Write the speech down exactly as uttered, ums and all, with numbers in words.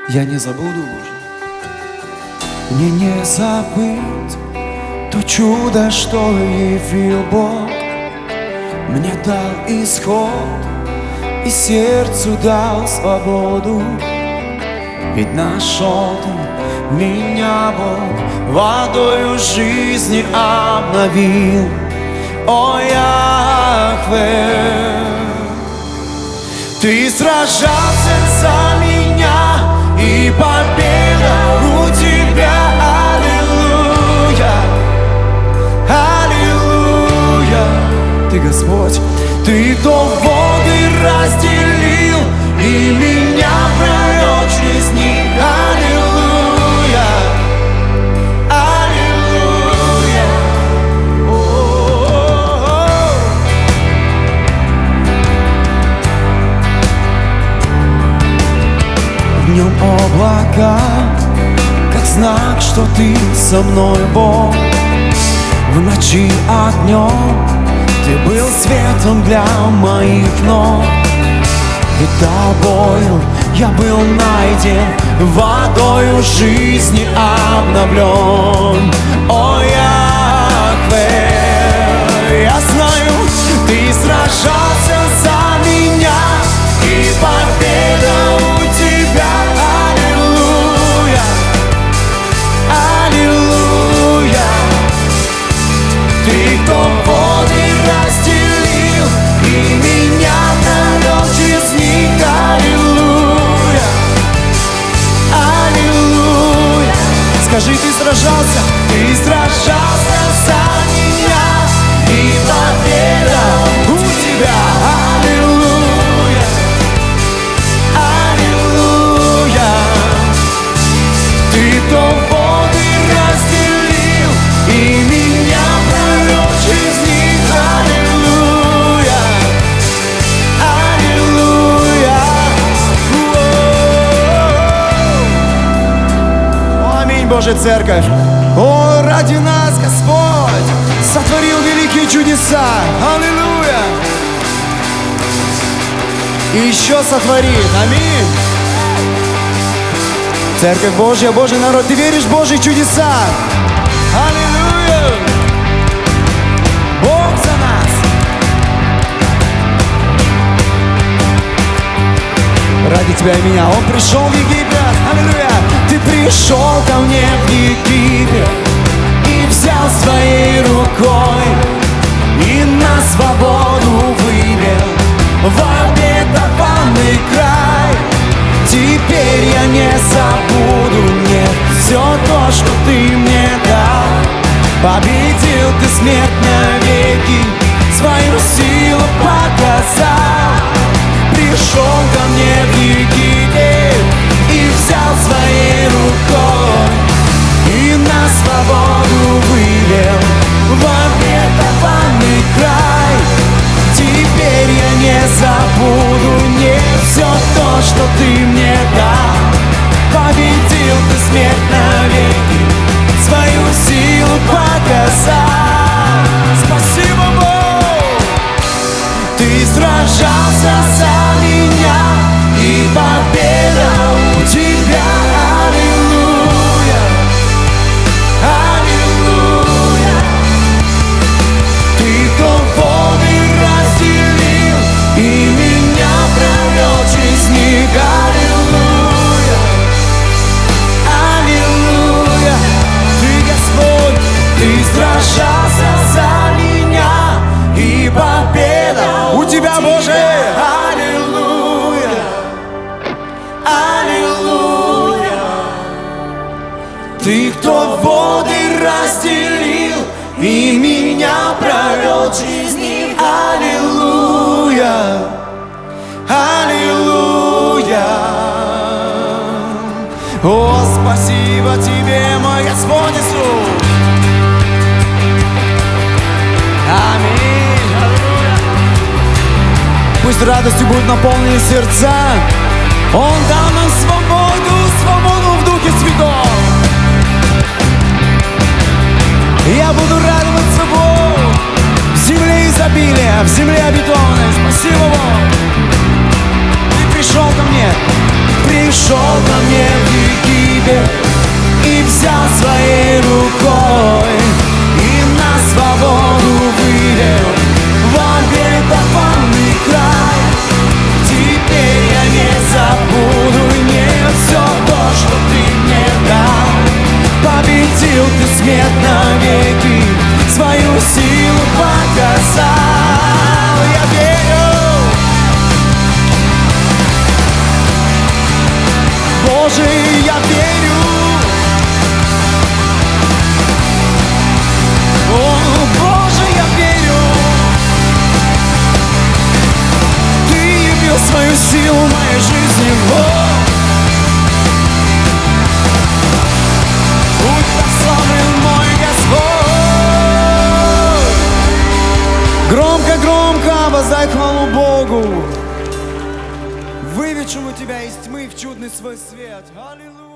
Я не забуду, Боже. Мне не забыть то чудо, что явил Бог. Мне дал исход и сердцу дал свободу. Ведь нашел ты меня, Бог, водою жизни обновил. О, Яхве, ты сражался за меня, и победа у тебя. Аллилуйя, аллилуйя. Ты Господь, ты кто воды разделил и меня провел через них. Аллилуйя, аллилуйя. О-о-о-о. Днем облака, как знак, что ты со мной, Бог. В ночи огнем ты был светом для моих ног. Ведь тобою я был найден, водою жизни обновлен. О, Яхве, я знаю, ты сражался за меня, и победа у тебя. Аллилуйя, аллилуйя. Ты кто воды разделил и меня провел через них. Аллилуйя, аллилуйя. Скажи, ты сражался, ты сражался за меня, и победа у тебя. Аллилуйя, аллилуйя. Ты кто воды разделил и меня провел через них. Аллилуйя, аллилуйя. О, аминь, Божья Церковь. О, ради нас Господь сотворил великие чудеса. Аллилуйя. И еще сотворит. Аминь. Церковь Божья, Божий народ, ты веришь в Божьи чудеса? Аллилуйя! Бог за нас! Ради тебя и меня Он пришел в Египет. Аллилуйя! Ты пришел ко мне в Египет и взял своей рукой и на свободу вывел в обетованный край. Теперь я не забуду, нет, все то, что ты мне дал. Победил ты смерть навеки, свою силу показал. Пришел ко мне в Египет и взял своей рукой и на свободу вывел в обетованный край. Теперь я не забуду, нет, все то, что ты мне дал. Победил ты смерть навеки, свою силу показал. Спасибо, Бог! Ты сражался за меня, и победа у тебя. Аллилуйя, аллилуйя. Ты кто воды разделил и меня провел через них. Аллилуйя, аллилуйя. Ты Господь, ты сражался за меня, и победа у тебя, Боже. Аллилуйя, аллилуйя. Ты кто воды разделил и меня провел через них. Аллилуйя, аллилуйя. О, спасибо тебе, мой Господь Иисус. Аминь, аллилуйя. Пусть радостью будут наполнены сердца. Он дал нам свободу, свободу в Духе Святом. Я буду радоваться Богу в земле изобилия, в земле обетованной. Спасибо, Бог. Ты пришел ко мне, пришел. пришел ко мне в Египет и взял своей рукой, и на свободу вывел в обетованный край. Теперь я не забуду, нет, все то, что ты мне дал. Победил ты смерть навеки, свою силу показал. Я верю, Боже, я верю. О, Боже, я верю. Ты явил свою силу в моей жизни. О, будь прославлен мой Господь. Громко-громко воздай хвалу Богу, выведшему тебя из тьмы в чудный свой свет. Аллилуйя.